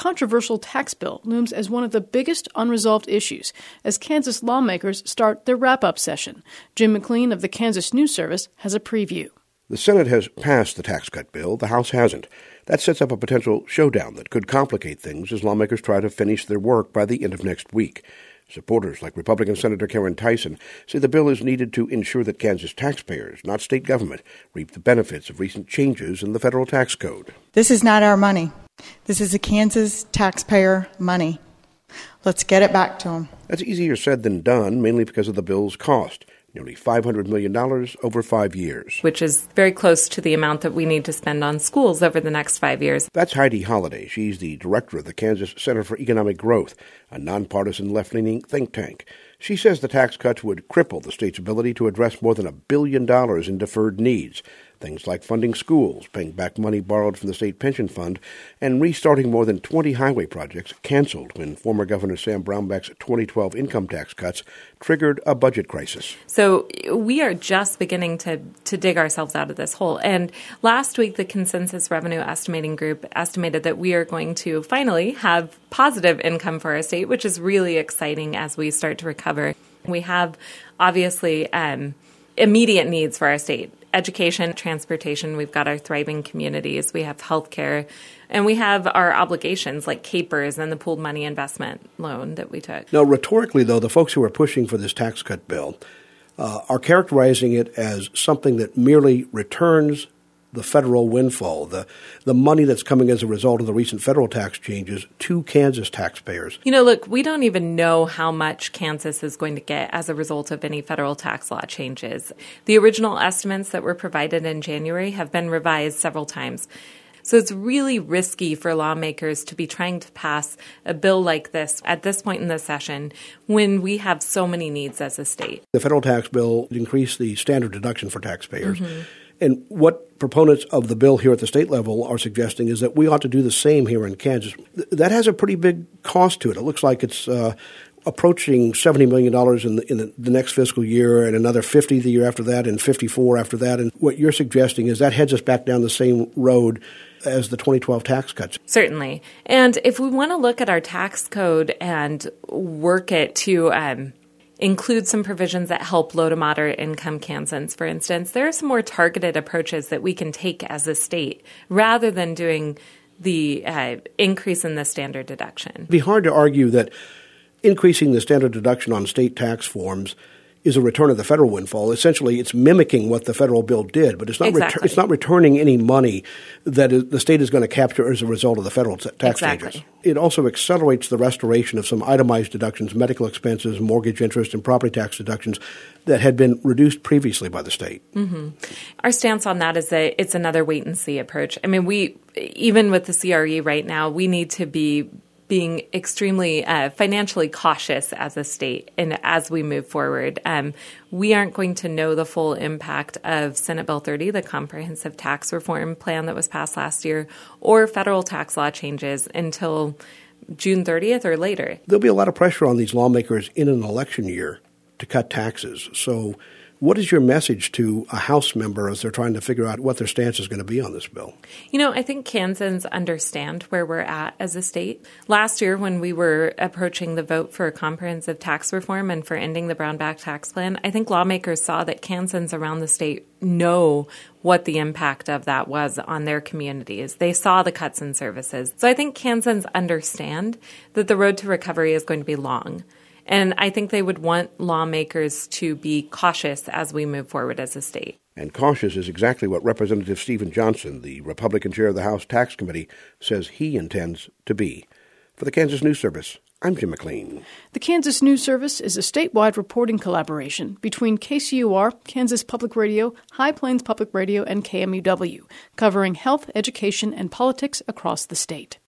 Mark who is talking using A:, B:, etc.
A: controversial tax bill looms as one of the biggest unresolved issues as Kansas lawmakers start their wrap-up session. Jim McLean of the Kansas News Service has a preview.
B: The Senate has passed the tax cut bill. The House hasn't. That sets up a potential showdown that could complicate things as lawmakers try to finish their work by the end of next week. Supporters like Republican Senator Karen Tyson say the bill is needed to ensure that Kansas taxpayers, not state government, reap the benefits of recent changes in the federal tax code.
C: This is not our money. This is the Kansas taxpayer money. Let's get it back to them.
B: That's easier said than done, mainly because of the bill's cost. Nearly $500 million over 5 years.
D: Which is very close to the amount that we need to spend on schools over the next 5 years.
B: That's Heidi Holliday. She's the director of the Kansas Center for Economic Growth, a nonpartisan left-leaning think tank. She says the tax cuts would cripple the state's ability to address more than $1 billion in deferred needs. Things like funding schools, paying back money borrowed from the state pension fund, and restarting more than 20 highway projects canceled when former Governor Sam Brownback's 2012 income tax cuts triggered a budget crisis.
D: So we are just beginning to dig ourselves out of this hole. And last week, the Consensus Revenue Estimating Group estimated that we are going to finally have positive income for our state, which is really exciting as we start to recover. We have, obviously, immediate needs for our state. Education, transportation, we've got our thriving communities, we have healthcare, and we have our obligations like CAPERS and the pooled money investment loan that we took.
B: Now, rhetorically, though, the folks who are pushing for this tax cut bill are characterizing it as something that merely returns the federal windfall, the money that's coming as a result of the recent federal tax changes to Kansas taxpayers.
D: Look, we don't even know how much Kansas is going to get as a result of any federal tax law changes. The original estimates that were provided in January have been revised several times. So it's really risky for lawmakers to be trying to pass a bill like this at this point in the session when we have so many needs as a state.
B: The federal tax bill increased the standard deduction for taxpayers. And what proponents of the bill here at the state level are suggesting is that we ought to do the same here in Kansas. That has a pretty big cost to it. It looks like it's approaching $70 million in the next fiscal year, and another $50 the year after that, and $54 after that. And what you're suggesting is that heads us back down the same road as the 2012 tax cuts.
D: Certainly. And if we want to look at our tax code and work it to include some provisions that help low to moderate income Kansans, for instance, there are some more targeted approaches that we can take as a state rather than doing the increase in the standard deduction.
B: It'd be hard to argue that increasing the standard deduction on state tax forms is a return of the federal windfall. Essentially, it's mimicking what the federal bill did, but it's not it's not returning any money that the state is going to capture as a result of the federal tax changes. It also accelerates the restoration of some itemized deductions, medical expenses, mortgage interest, and property tax deductions that had been reduced previously by the state.
D: Our stance on that is that it's another wait-and-see approach. I mean, even with the CRE right now, we need to be being extremely financially cautious as a state and as we move forward. We aren't going to know the full impact of Senate Bill 30, the comprehensive tax reform plan that was passed last year, or federal tax law changes until June 30th or later.
B: There'll be a lot of pressure on these lawmakers in an election year to cut taxes. So what is your message to a House member as they're trying to figure out what their stance is going to be on this bill?
D: I think Kansans understand where we're at as a state. Last year, when we were approaching the vote for comprehensive tax reform and for ending the Brownback tax plan, I think lawmakers saw that Kansans around the state know what the impact of that was on their communities. They saw the cuts in services. So I think Kansans understand that the road to recovery is going to be long. And I think they would want lawmakers to be cautious as we move forward as a state.
B: And cautious is exactly what Representative Stephen Johnson, the Republican chair of the House Tax Committee, says he intends to be. For the Kansas News Service, I'm Jim McLean.
A: The Kansas News Service is a statewide reporting collaboration between KCUR, Kansas Public Radio, High Plains Public Radio, and KMUW, covering health, education, and politics across the state.